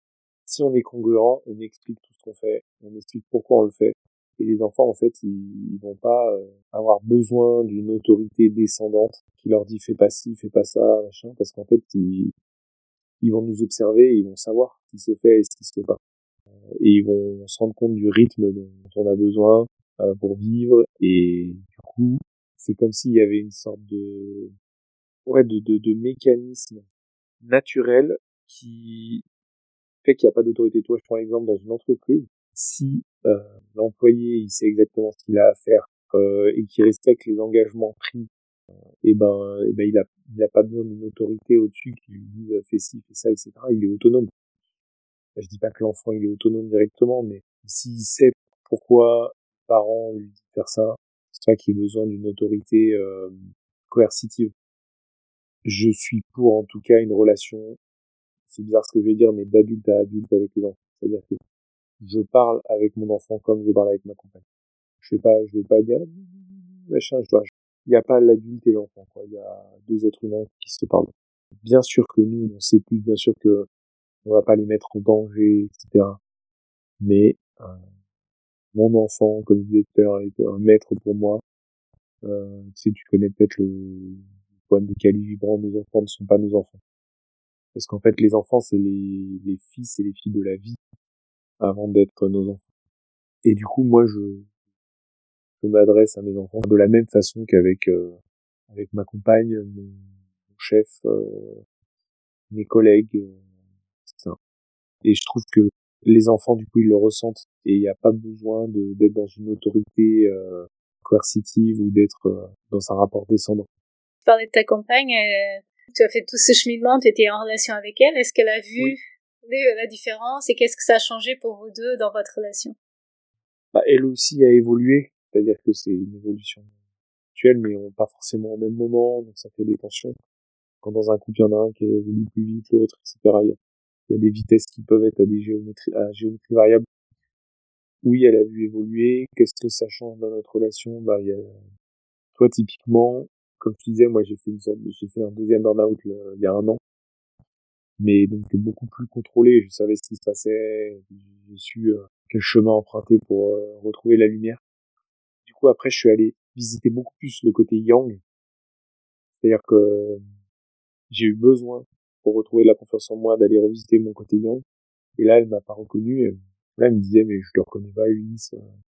si on est congruent, on explique tout ce qu'on fait, on explique pourquoi on le fait. Et les enfants, en fait, ils, ils vont pas euh, avoir besoin d'une autorité descendante qui leur dit fais pas ci, fais pas ça, machin, parce qu'en fait, ils, ils vont nous observer et ils vont savoir ce qui se fait et ce qui se fait pas. Et ils vont se rendre compte du rythme dont on a besoin euh, pour vivre. Et du coup, c'est comme s'il y avait une sorte de, ouais, de, de, de mécanisme naturel qui fait qu'il n'y a pas d'autorité. Toi, je prends l'exemple dans une entreprise. Si euh, l'employé il sait exactement ce qu'il a à faire euh, et qu'il respecte les engagements pris, et ben, et ben il a, il a pas besoin d'une autorité au-dessus qui lui dise fais ci, fais ça, et cetera. Il est autonome. Je dis pas que l'enfant il est autonome directement, mais s'il sait pourquoi les parents lui disent de faire ça, c'est pas qu'il ait besoin d'une autorité euh, coercitive. Je suis pour en tout cas une relation, c'est bizarre ce que je vais dire, mais d'adulte à adulte avec les enfants. C'est-à-dire que je parle avec mon enfant comme je parle avec ma compagne. Je vais pas, je vais pas dire machin. Je dois. Il n'y a pas l'adulte et l'enfant, quoi. Il y a deux êtres humains qui se parlent. Bien sûr que nous, on sait plus. Bien sûr que on va pas les mettre en danger, et cetera. Mais euh, mon enfant, comme je disais tout à l'heure, est un maître pour moi. Euh, tu sais, tu connais peut-être le poème de Khalil Gibran, nos enfants ne sont pas nos enfants. Parce qu'en fait, les enfants, c'est les, les fils et les filles de la vie avant d'être nos enfants. Et du coup, moi, je, je m'adresse à mes enfants de la même façon qu'avec euh, avec ma compagne, mon, mon chef, euh, mes collègues, euh, et cetera. Et je trouve que les enfants, du coup, ils le ressentent. Et il n'y a pas besoin de d'être dans une autorité euh, coercitive ou d'être euh, dans un rapport descendant. Tu parlais de ta compagne, euh, tu as fait tout ce cheminement, tu étais en relation avec elle. Est-ce qu'elle a vu Oui. les, la différence et qu'est-ce que ça a changé pour vous deux dans votre relation? Bah, elle aussi a évolué, c'est-à-dire que c'est une évolution actuelle, mais on pas forcément au même moment, donc ça fait des tensions. Quand dans un couple, il y en a un qui évolue plus vite, l'autre, et cetera. Il y a, il y a des vitesses qui peuvent être à des géométries, à géométrie variable. Oui, elle a vu évoluer. Qu'est-ce que ça change dans notre relation? Bah, il y a, toi, typiquement, comme je disais, moi, j'ai fait une sorte de, j'ai fait un deuxième burn-out le, il y a un an. Mais donc, beaucoup plus contrôlé. Je savais ce qui se passait. J'ai su euh, quel chemin emprunter pour euh, retrouver la lumière. Du coup, après, je suis allé visiter beaucoup plus le côté yang. C'est-à-dire que j'ai eu besoin, pour retrouver la confiance en moi, d'aller revisiter mon côté yang. Et là, elle m'a pas reconnu. Là, elle me disait, mais je te reconnais pas, Ulysse.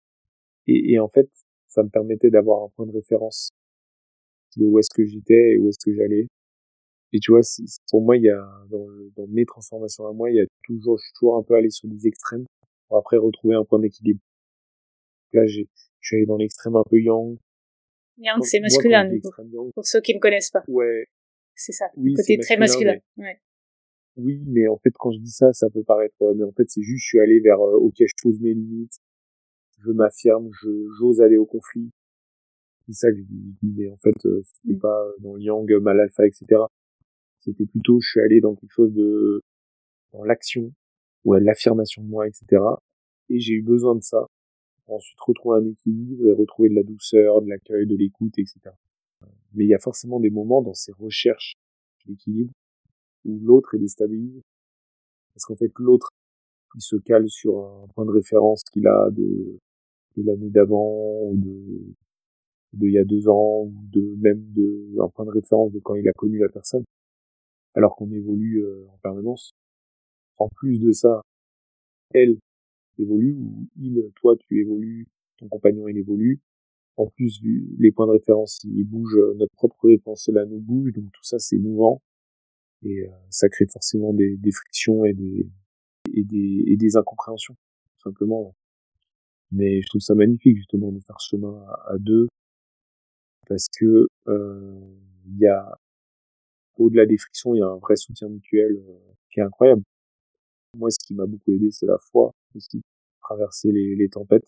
Et, et en fait, ça me permettait d'avoir un point de référence de où est-ce que j'étais et où est-ce que j'allais. Et tu vois, pour moi, il y a, dans, le, dans mes transformations à moi, il y a toujours, je suis toujours un peu allé sur des extrêmes pour après retrouver un point d'équilibre. Là, j'ai, je suis allé dans l'extrême un peu yang. Yang, c'est masculin, pour, yang, pour ceux qui ne connaissent pas. Ouais. C'est ça. Oui, le côté c'est très masculin. Mais... Ouais. Oui, mais en fait, quand je dis ça, ça peut paraître, mais en fait, c'est juste, je suis allé vers, euh, ok, je pose mes limites, je m'affirme, je, j'ose aller au conflit. C'est ça que je dis, mais en fait, euh, c'était mm. pas dans le yang, mal alpha, et cetera. C'était plutôt, je suis allé dans quelque chose de, dans l'action, ou à l'affirmation de moi, et cetera. Et j'ai eu besoin de ça, pour ensuite retrouver un équilibre et retrouver de la douceur, de l'accueil, de l'écoute, et cetera. Mais il y a forcément des moments dans ces recherches d'équilibre où l'autre est déstabilisé. Parce qu'en fait, l'autre, il se cale sur un point de référence qu'il a de, de l'année d'avant, ou de, de il y a deux ans, ou de, même de, un point de référence de quand il a connu la personne. Alors qu'on évolue euh, en permanence. En plus de ça, elle évolue, ou il, toi, tu évolues, ton compagnon, il évolue. En plus, les points de référence, ils bougent, notre propre référence, là, nous bouge, donc tout ça, c'est mouvant. Et euh, ça crée forcément des, des frictions et des, et des, et des incompréhensions, tout simplement. Mais je trouve ça magnifique, justement, de faire ce chemin à, à deux, parce que euh, il y a, au-delà des frictions, il y a un vrai soutien mutuel euh, qui est incroyable. Moi, ce qui m'a beaucoup aidé, c'est la foi aussi, traverser les, les tempêtes.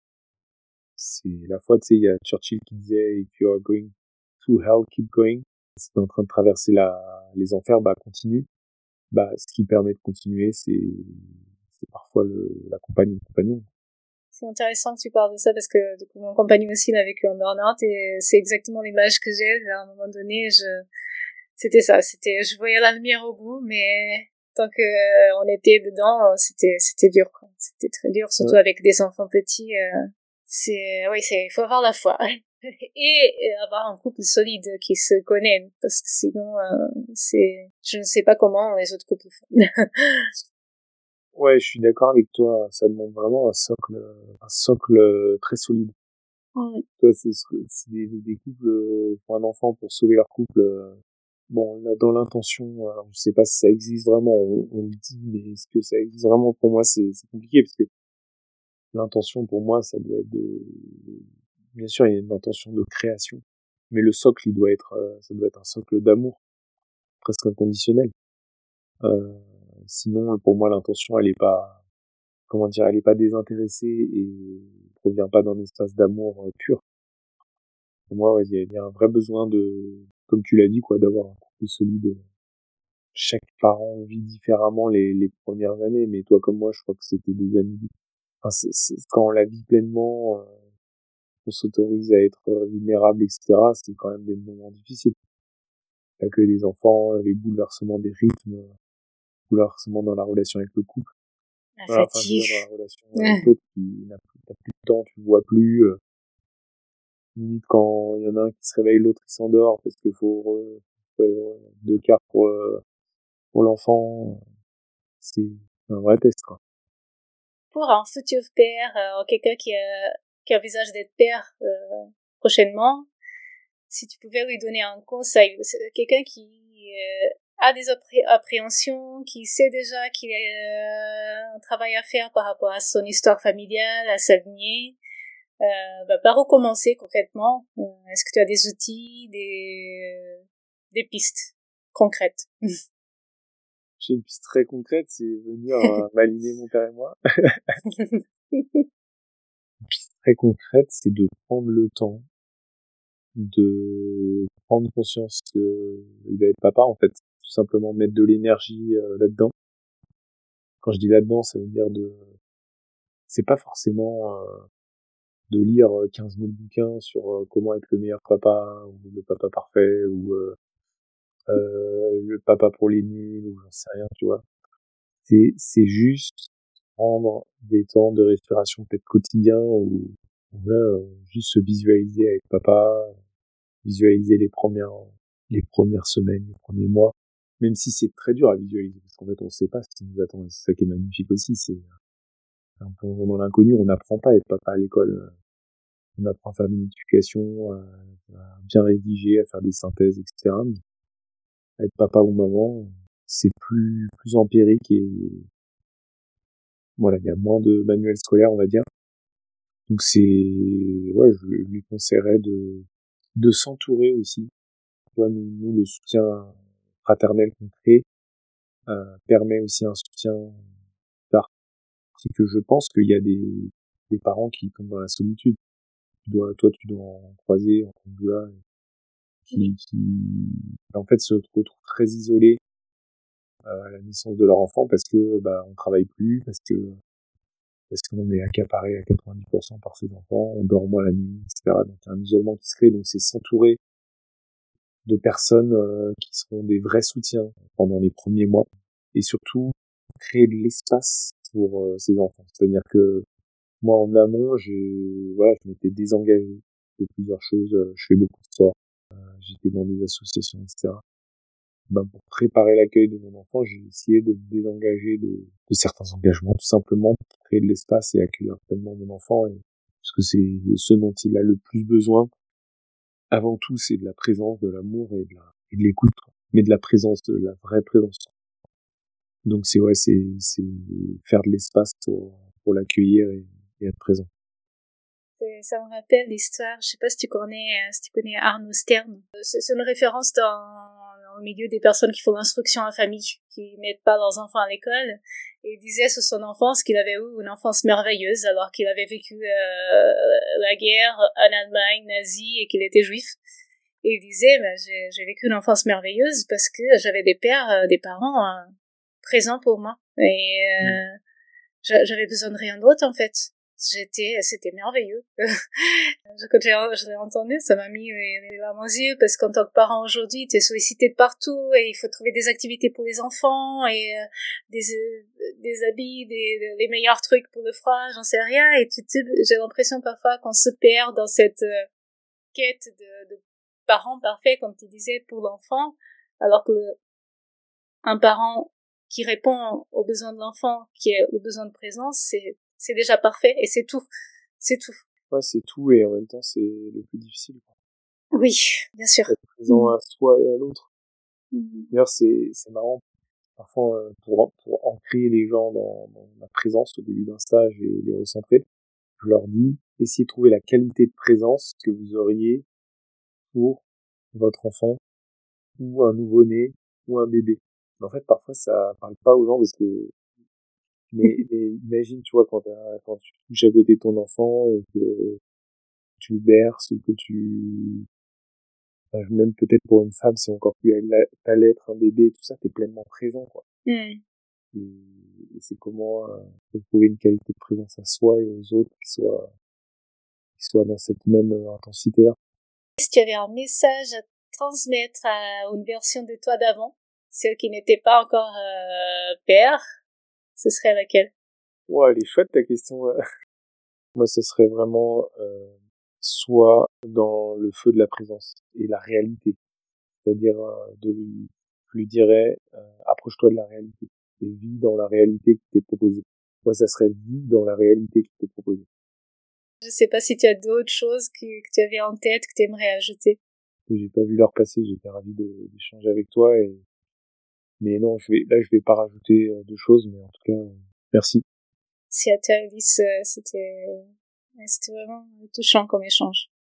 C'est la foi, tu sais, il y a Churchill qui disait, if you are going through hell, keep going. Si t'es en train de traverser la, les enfers, bah, continue. Bah, ce qui permet de continuer, c'est, c'est parfois le, la compagne ou le compagnon. C'est intéressant que tu parles de ça parce que, du coup, mon compagnon aussi, il a vécu en burn-out et c'est exactement l'image que j'ai. À un moment donné, je, c'était ça, c'était, je voyais la lumière au bout, mais tant que euh, on était dedans, c'était c'était dur, quoi. C'était très dur, surtout ouais. avec des enfants petits. Euh, c'est oui, c'est il faut avoir la foi et avoir un couple solide qui se connaît, parce que sinon, euh, c'est je ne sais pas comment les autres couples font. Ouais, je suis d'accord avec toi. Ça demande vraiment un socle, un socle très solide. Ouais. Toi, c'est, c'est des, des couples pour un enfant pour sauver leur couple. Bon, là, dans l'intention, alors je sais pas si ça existe vraiment. On, on le dit, mais est-ce que ça existe vraiment? Pour moi, c'est, c'est compliqué parce que l'intention, pour moi, ça doit être de. Bien sûr, il y a une intention de création, mais le socle, il doit être, ça doit être un socle d'amour, presque inconditionnel. Euh, sinon, pour moi, l'intention, elle est pas. Comment dire, elle est pas désintéressée et provient pas d'un espace d'amour pur. Pour moi, ouais, il y a, il y a un vrai besoin de, comme tu l'as dit, quoi, d'avoir un couple solide. Chaque parent vit différemment les, les premières années, mais toi comme moi, je crois que c'était des années. Enfin, c'est, c'est, quand on la vit pleinement, euh, on s'autorise à être vulnérable, et cetera. C'est quand même des moments difficiles. Pas que les enfants, les bouleversements des rythmes, bouleversements dans la relation avec le couple. La voilà, fatigue. Enfin, je veux dire, dans la relation avec l'autre qui n'a plus, t'as plus de temps, tu le vois plus. Euh, limite quand il y en a un qui se réveille, l'autre il s'endort parce qu'il faut, euh, faut euh, deux quarts pour euh, pour l'enfant. C'est un vrai test, quoi. Pour un futur père, euh, quelqu'un qui, euh, qui envisage d'être père euh, prochainement, si tu pouvais lui donner un conseil, quelqu'un qui euh, a des appré- appréhensions, qui sait déjà qu'il a euh, un travail à faire par rapport à son histoire familiale, à sa lignée, euh, bah, par où commencer concrètement? Est-ce que tu as des outils, des, des pistes concrètes? J'ai une piste très concrète, c'est venir euh, m'aligner mon père et moi. Une piste très concrète, c'est de prendre le temps de prendre conscience que il va être papa, en fait. Tout simplement mettre de l'énergie euh, là-dedans. Quand je dis là-dedans, ça veut dire de... C'est pas forcément euh, de lire quinze mille bouquins sur euh, comment être le meilleur papa, ou le papa parfait, ou euh, euh, le papa pour les nuls, ou j'en sais rien, tu vois. C'est, c'est juste prendre des temps de respiration peut-être quotidiens ou voilà, euh, juste se visualiser avec papa, visualiser les premières les premières semaines, les premiers mois, même si c'est très dur à visualiser parce qu'en fait on sait pas ce qui nous attend. C'est ça qui est magnifique aussi, c'est un peu dans l'inconnu. On n'apprend pas à être papa à l'école, on apprend à faire des multiplications, à bien rédiger, à faire des synthèses, et cetera. Mais à être papa ou maman, c'est plus plus empirique et voilà, il y a moins de manuels scolaires, on va dire. Donc c'est, ouais, je lui conseillerais de, de s'entourer aussi. Tu vois, nous, nous, le soutien fraternel qu'on crée, euh, permet aussi un soutien tard. C'est que je pense qu'il y a des, des parents qui tombent dans la solitude. Tu dois, toi, tu dois en croiser, en là, qui, qui, en fait, se retrouvent très isolés, euh, à la naissance de leur enfant parce que, bah, on travaille plus, parce que, parce qu'on est accaparé à quatre-vingt-dix pour cent par ses enfants, on dort moins la nuit, et cetera. Donc, il y a un isolement qui se crée, donc c'est s'entourer de personnes euh, qui seront des vrais soutiens pendant les premiers mois et surtout créer de l'espace pour euh, ces enfants. C'est-à-dire que moi, en amont, j'ai, voilà, je m'étais désengagé de plusieurs choses. Je fais beaucoup de sport, euh, j'étais dans des associations, et cetera. Ben, pour préparer l'accueil de mon enfant, j'ai essayé de me désengager de, de certains engagements, tout simplement pour créer de l'espace et accueillir pleinement mon enfant, et, parce que c'est ce dont il a le plus besoin. Avant tout, c'est de la présence, de l'amour et de, la, et de l'écoute, mais de la présence, de la vraie présence. Donc c'est ouais, c'est c'est faire de l'espace pour pour l'accueillir et, et être présent. Ça me rappelle l'histoire, je sais pas si tu connais, si tu connais Arnaud Stern. C'est une référence dans au milieu des personnes qui font l'instruction en famille, qui mettent pas leurs enfants à l'école. Et il disait sur son enfance qu'il avait eu une enfance merveilleuse alors qu'il avait vécu euh, la guerre en Allemagne nazie et qu'il était juif. Et il disait, ben, j'ai, j'ai vécu une enfance merveilleuse parce que j'avais des pères, euh, des parents euh, présents pour moi. Et euh, mmh. j'avais besoin de rien d'autre en fait. j'étais, c'était merveilleux. Quand j'ai, je l'ai entendu, ça m'a mis les, les larmes aux yeux, parce qu'en tant que parent aujourd'hui, t'es sollicité de partout, et il faut trouver des activités pour les enfants, et euh, des, euh, des habits, des, les meilleurs trucs pour le froid, j'en sais rien, et tu te, j'ai l'impression parfois qu'on se perd dans cette euh, quête de, de parents parfaits, comme tu disais, pour l'enfant, alors que le, un parent qui répond aux besoins de l'enfant, qui est aux besoins de présence, c'est, c'est déjà parfait, et c'est tout. C'est tout. Ouais, c'est tout, et en même temps, c'est le plus difficile. Oui, bien sûr. Être présent mmh. à soi et à l'autre. Mmh. D'ailleurs, c'est, c'est marrant. Parfois, pour, pour ancrer les gens dans, dans la présence au début d'un stage et les recentrer, je leur dis, essayez de trouver la qualité de présence que vous auriez pour votre enfant, ou un nouveau-né, ou un bébé. Mais en fait, parfois, ça parle pas aux gens, parce que mais, mais imagine, tu vois, quand, quand tu touches à côté de ton enfant et que tu le berces, ou que tu... Enfin, même peut-être pour une femme, c'est encore plus à l'être, un bébé, tout ça, t'es pleinement présent, quoi. Mm. Et, et c'est comment euh, trouver une qualité de présence à soi et aux autres qui soit, qui soit dans cette même euh, intensité-là. Est-ce qu'il y avait un message à transmettre à une version de toi d'avant, celle qui n'était pas encore euh, père? Ce serait laquelle? Ouais, elle est chouette ta question. Moi, ce serait vraiment euh, soit dans le feu de la présence et la réalité. C'est-à-dire euh, de lui, je lui dirais, euh, approche-toi de la réalité et vis dans la réalité qui t'est proposée. Moi, ça serait vis dans la réalité qui t'est proposée. Je sais pas si tu as d'autres choses que, que tu avais en tête, que tu aimerais ajouter. J'ai pas vu l'heure passer, j'étais ravi de, d'échanger avec toi. Et... Mais non, je vais, là, je vais pas rajouter euh, de choses, mais en tout cas, euh, merci. Si à toi, Alice, c'était, c'était vraiment touchant comme échange.